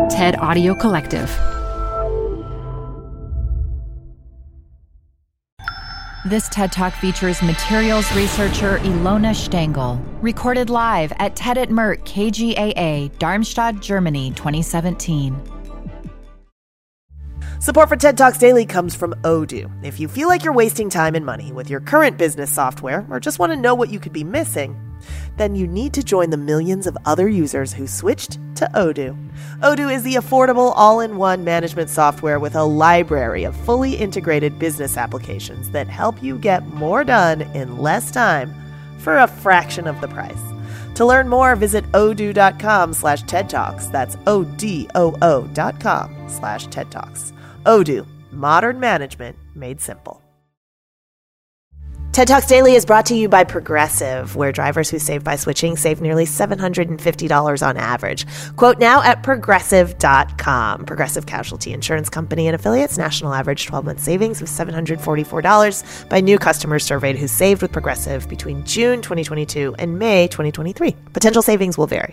TED Audio Collective. This TED Talk features materials researcher Ilona Stengel, recorded live at TED at Mert KGaA, Darmstadt, Germany, 2017. Support for TED Talks Daily comes from Odoo. If you feel like you're wasting time and money with your current business software, or just want to know what you could be missing, then you need to join the millions of other users who switched to Odoo. Odoo is the affordable all-in-one management software with a library of fully integrated business applications that help you get more done in less time for a fraction of the price. To learn more, visit odoo.com/TED Talks. That's ODOO.com/TED Talks. Odoo, modern management made simple. TED Talks Daily is brought to you by Progressive, where drivers who save by switching save nearly $750 on average. Quote now at Progressive.com. Progressive Casualty Insurance Company and affiliates. National average 12-month savings of $744 by new customers surveyed who saved with Progressive between June 2022 and May 2023. Potential savings will vary.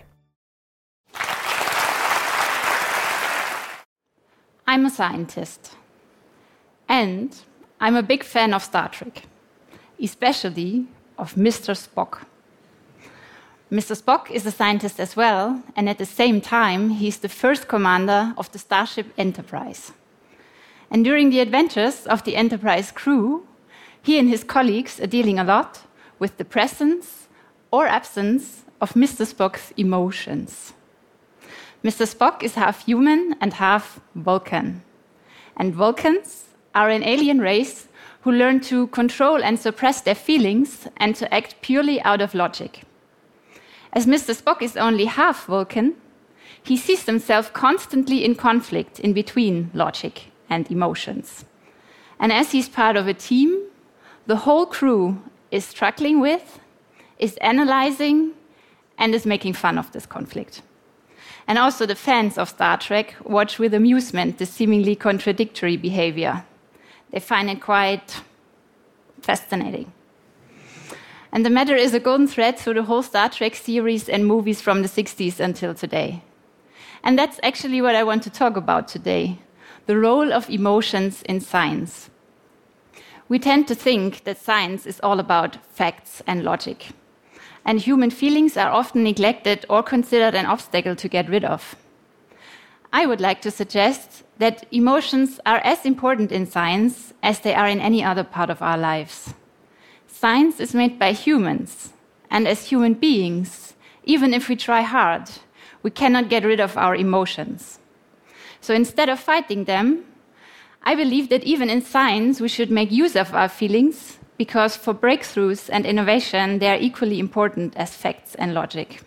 I'm a scientist, and I'm a big fan of Star Trek, especially of Mr. Spock. Mr. Spock is a scientist as well, and at the same time, he's the first commander of the Starship Enterprise. And during the adventures of the Enterprise crew, he and his colleagues are dealing a lot with the presence or absence of Mr. Spock's emotions. Mr. Spock is half human and half Vulcan. And Vulcans are an alien race who learn to control and suppress their feelings and to act purely out of logic. As Mr. Spock is only half Vulcan, he sees himself constantly in conflict in between logic and emotions. And as he's part of a team, the whole crew is struggling with, is analyzing, and is making fun of this conflict. And also the fans of Star Trek watch with amusement the seemingly contradictory behavior. They find it quite fascinating. And the matter is a golden thread through the whole Star Trek series and movies from the 60s until today. And that's actually what I want to talk about today, the role of emotions in science. We tend to think that science is all about facts and logic. And human feelings are often neglected or considered an obstacle to get rid of. I would like to suggest that emotions are as important in science as they are in any other part of our lives. Science is made by humans, and as human beings, even if we try hard, we cannot get rid of our emotions. So instead of fighting them, I believe that even in science we should make use of our feelings, because for breakthroughs and innovation, they are equally important as facts and logic.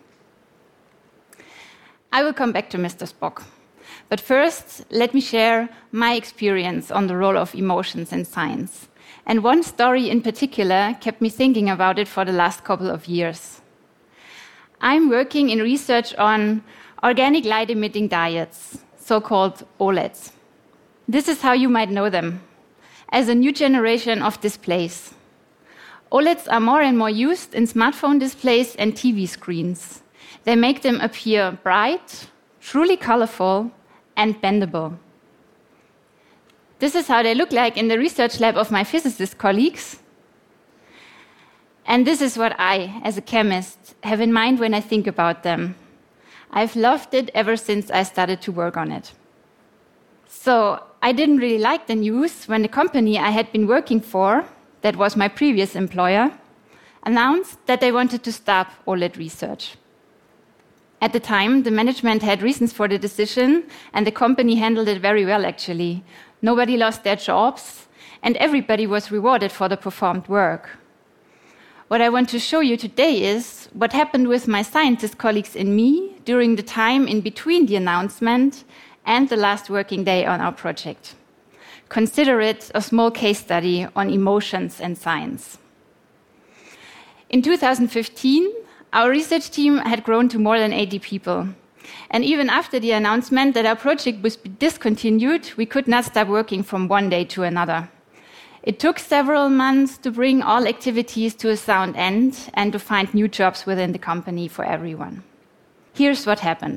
I will come back to Mr. Spock. But first, let me share my experience on the role of emotions in science. And one story in particular kept me thinking about it for the last couple of years. I'm working in research on organic light-emitting diodes, so-called OLEDs. This is how you might know them, as a new generation of displays. OLEDs are more and more used in smartphone displays and TV screens. They make them appear bright, truly colorful, and bendable. This is how they look like in the research lab of my physicist colleagues. And this is what I, as a chemist, have in mind when I think about them. I've loved it ever since I started to work on it. So I didn't really like the news when the company I had been working for, that was my previous employer, announced that they wanted to stop OLED research. At the time, the management had reasons for the decision, and the company handled it very well, actually. Nobody lost their jobs, and everybody was rewarded for the performed work. What I want to show you today is what happened with my scientist colleagues and me during the time in between the announcement and the last working day on our project. Consider it a small case study on emotions and science. In 2015, our research team had grown to more than 80 people. And even after the announcement that our project was discontinued, we could not stop working from one day to another. It took several months to bring all activities to a sound end and to find new jobs within the company for everyone. Here's what happened.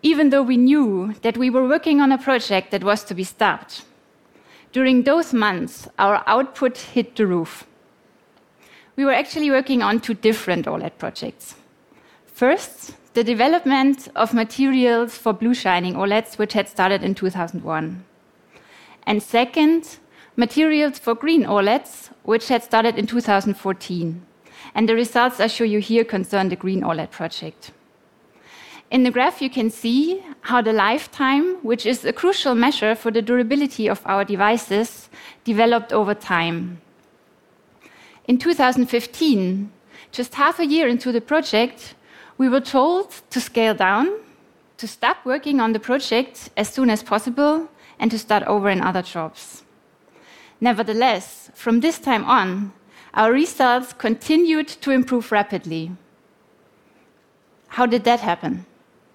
even though we knew that we were working on a project that was to be stopped. During those months, our output hit the roof. We were actually working on 2 different OLED projects. First, the development of materials for blue shining OLEDs, which had started in 2001. And second, materials for green OLEDs, which had started in 2014. And the results I show you here concern the green OLED project. In the graph, you can see how the lifetime, which is a crucial measure for the durability of our devices, developed over time. In 2015, just half a year into the project, we were told to scale down, to stop working on the project as soon as possible, and to start over in other jobs. Nevertheless, from this time on, our results continued to improve rapidly. How did that happen?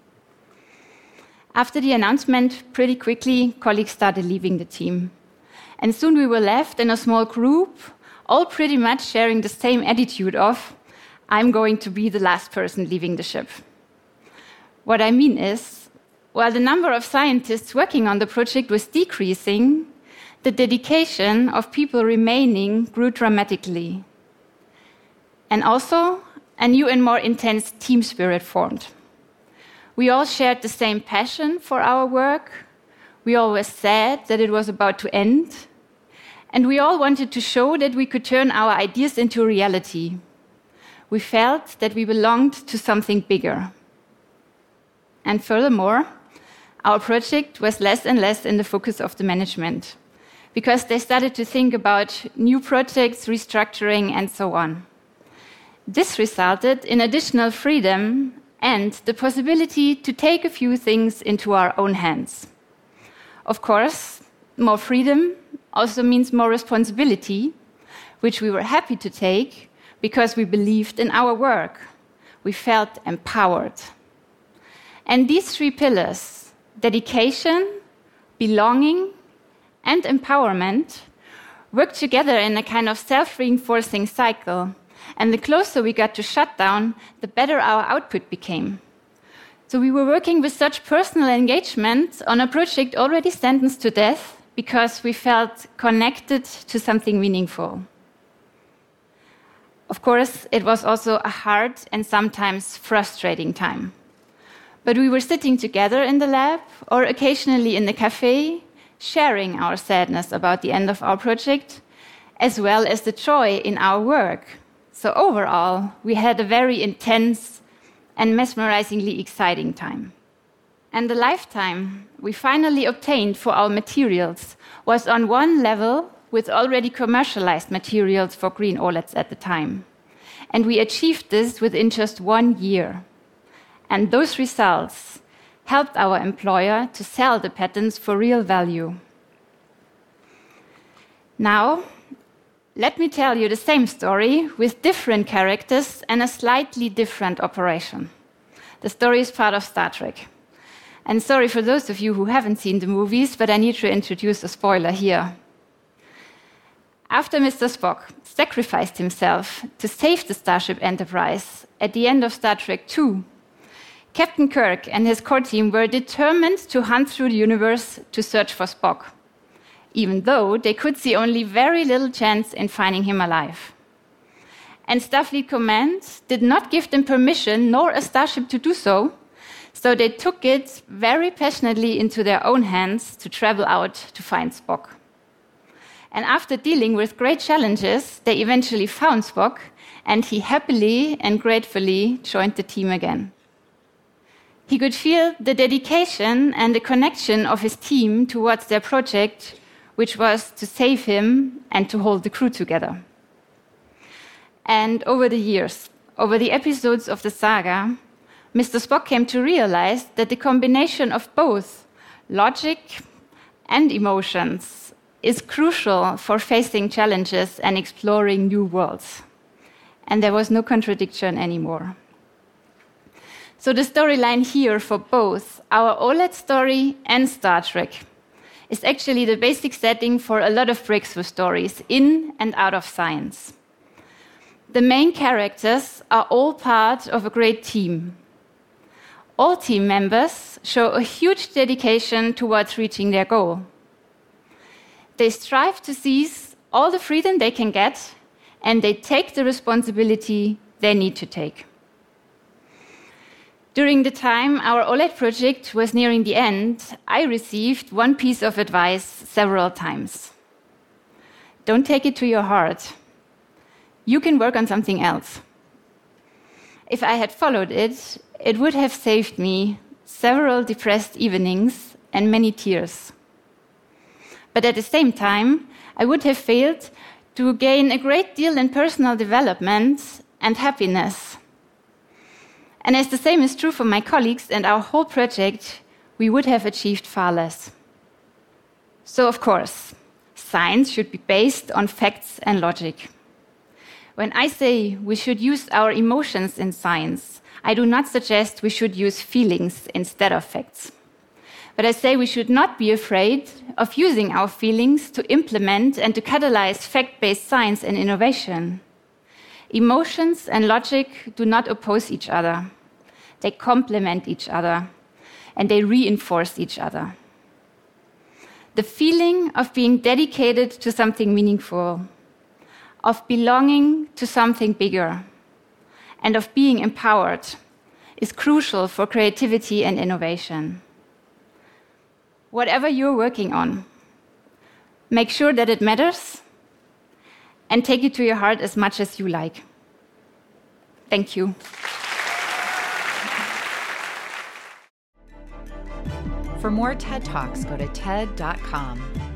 After the announcement, pretty quickly, colleagues started leaving the team. And soon we were left in a small group, all pretty much sharing the same attitude of, I'm going to be the last person leaving the ship. What I mean is, while the number of scientists working on the project was decreasing, the dedication of people remaining grew dramatically. And also, a new and more intense team spirit formed. We all shared the same passion for our work. We always said that it was about to end. And we all wanted to show that we could turn our ideas into reality. We felt that we belonged to something bigger. And furthermore, our project was less and less in the focus of the management, because they started to think about new projects, restructuring, and so on. This resulted in additional freedom and the possibility to take a few things into our own hands. Of course, more freedom also means more responsibility, which we were happy to take because we believed in our work. We felt empowered. And these 3 pillars, dedication, belonging, and empowerment, work together in a kind of self-reinforcing cycle. And the closer we got to shutdown, the better our output became. So we were working with such personal engagement on a project already sentenced to death because we felt connected to something meaningful. Of course, it was also a hard and sometimes frustrating time. But we were sitting together in the lab or occasionally in the cafe, sharing our sadness about the end of our project, as well as the joy in our work. So overall, we had a very intense and mesmerizingly exciting time. And the lifetime we finally obtained for our materials was on one level with already commercialized materials for green OLEDs at the time. And we achieved this within just 1 year. And those results helped our employer to sell the patents for real value. Now, let me tell you the same story with different characters and a slightly different operation. The story is part of Star Trek. And sorry for those of you who haven't seen the movies, but I need to introduce a spoiler here. After Mr. Spock sacrificed himself to save the Starship Enterprise at the end of Star Trek II, Captain Kirk and his core team were determined to hunt through the universe to search for Spock, even though they could see only very little chance in finding him alive. And Starfleet Command did not give them permission nor a starship to do so, so they took it very passionately into their own hands to travel out to find Spock. And after dealing with great challenges, they eventually found Spock, and he happily and gratefully joined the team again. He could feel the dedication and the connection of his team towards their project, which was to save him and to hold the crew together. And over the years, over the episodes of the saga, Mr. Spock came to realize that the combination of both logic and emotions is crucial for facing challenges and exploring new worlds. And there was no contradiction anymore. So the storyline here for both our OLED story and Star Trek is actually the basic setting for a lot of breakthrough stories in and out of science. The main characters are all part of a great team. all team members show a huge dedication towards reaching their goal. They strive to seize all the freedom they can get, and they take the responsibility they need to take. During the time our OLED project was nearing the end, I received one piece of advice several times. Don't take it to your heart. You can work on something else. If I had followed it, it would have saved me several depressed evenings and many tears. But at the same time, I would have failed to gain a great deal in personal development and happiness. And as the same is true for my colleagues and our whole project, we would have achieved far less. So, of course, science should be based on facts and logic. When I say we should use our emotions in science, I do not suggest we should use feelings instead of facts. But I say we should not be afraid of using our feelings to implement and to catalyze fact-based science and innovation. Emotions and logic do not oppose each other. They complement each other, and they reinforce each other. The feeling of being dedicated to something meaningful, of belonging to something bigger, and of being empowered is crucial for creativity and innovation. Whatever you're working on, make sure that it matters and take it to your heart as much as you like. Thank you. For more TED Talks, go to TED.com.